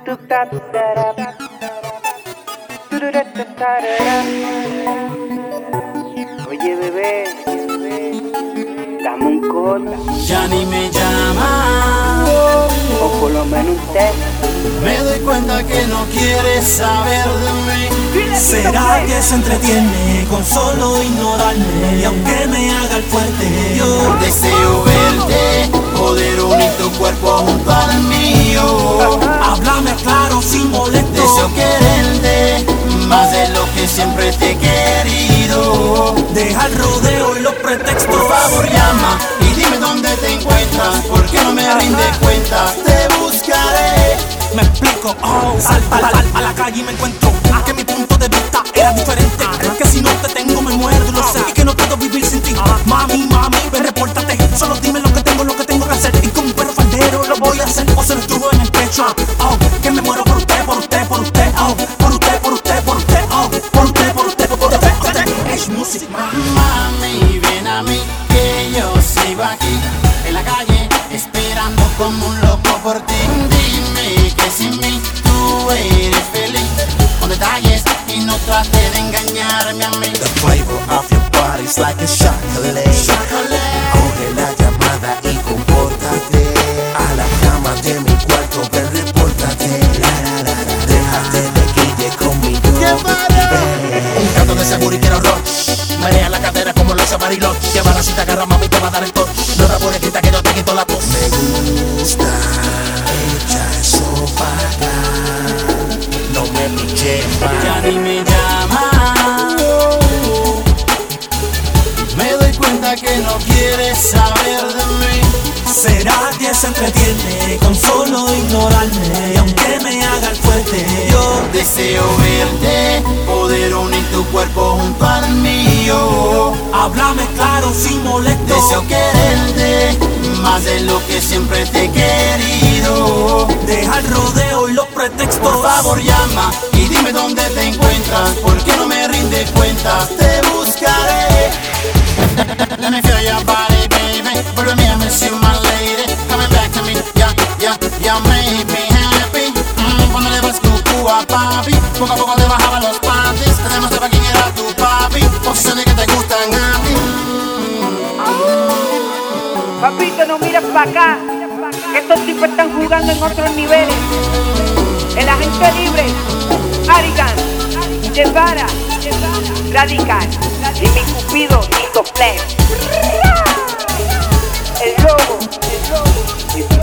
Oye, bebé, dame un call. Ya ni me llama, O por lo menos un texto. me doy cuenta que no quieres saber de mí. ¿Será que se entretiene con solo ignorarme? Y aunque me haga el fuerte, yo Deseo verte, poder unir tu cuerpo junto al mío. háblame claro sin molesto. Deseo quererte más de lo que siempre te he querido. Deja el rodeo y los pretextos. Por favor llama y dime dónde te encuentras, porque no me rinde cuenta. Te buscaré. Me explico, salto a la calle y me encuentro que mi punto de vista era diferente. Que si no te tengo me muerdo, lo sé. Y que no puedo vivir sin ti. Mami, ven, repórtate. Solo dime lo que tengo que hacer. Y como un perro faldero lo voy a hacer. O se lo estuvo en el pecho. Que me muero por usted, por usted, por usted. Por usted, por usted, por usted. Por usted, por usted, por usted. Es música. Mami, ven a mí, que yo sigo aquí en la calle, esperando como un loco por ti. Dime que sin mí tú eres feliz, con detalles y no trates de engañarme a mí. The flavor of your body's like a chocolate. Coge la llamada y compórtate. A la cama de mi cuarto, ven, repórtate. Déjate de guille conmigo. Un canto de seguro y quiero rush. Marea la cadera como los Bariloche. Llévala si te agarra, mami, te va a dar el touch. No rapores, grita que yo te quito la voz. Me gusta, echa eso para acá. No me piche Ya más. ni me llama. Me doy cuenta que no quieres saber de mí. ¿Será que se entretiene con solo ignorarme? Y aunque me haga el fuerte, yo Deseo verte, poder unir tu cuerpo junto al mío. háblame claro sin molesto. Deseo quererte más de lo que siempre te he querido. Deja el rodeo y los pretextos. Por favor llama y dime dónde te encuentras, porque no me rinde cuenta. Te buscaré. Let me feel your body, baby. Follow me, I miss you, my lady. Coming back to me, yeah, make me happy. Cuando le vas cucú a papi, poco a poco te bajaban los panties. Te demostraba quién era tu papi, posiciones que te gustan a ti. Papito, no mires para acá. Que estos tipos están jugando en otros niveles. El agente libre, Arigan, Guevara, Radical, y mi cupido, Nico Flex. El lobo,